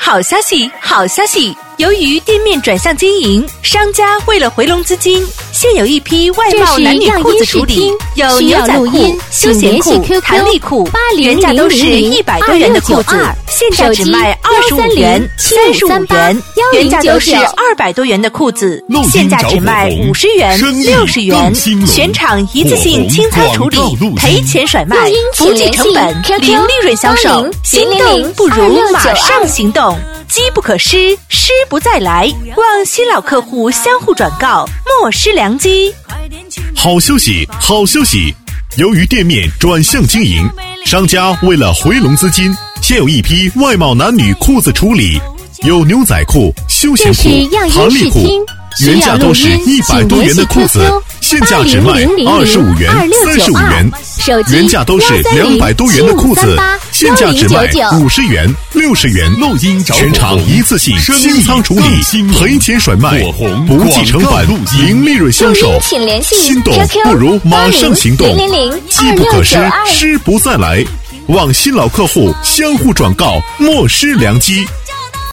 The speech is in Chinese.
好消息，好消息！由于店面转向经营，商家为了回笼资金，现有一批外贸男女裤子处理，有牛仔裤、休闲裤、弹力裤，原价都是100多元的裤子，现价只卖25元、35元；原价都是200多元的裤子，现价只卖50元、60元。全场一次性清仓处理，赔钱甩卖，不计成本，零利润销售。心动不如马上行动，机不可失，失不再来。望新老客户相互转告，莫失良机。 好消息，好消息！由于店面转向经营，商家为了回笼资金，现有一批外贸男女裤子处理，有牛仔裤、休闲裤、弹力裤，原价都是100多元的裤子，现价只卖25元、35元；原价都是200多元的裤子，现价只卖50元、60元。全场一次性清仓处理，赔钱甩卖，不计成本，零利润销售。心动不如马上行动，机不可失，失不再来。望新老客户相互转告，莫失良机。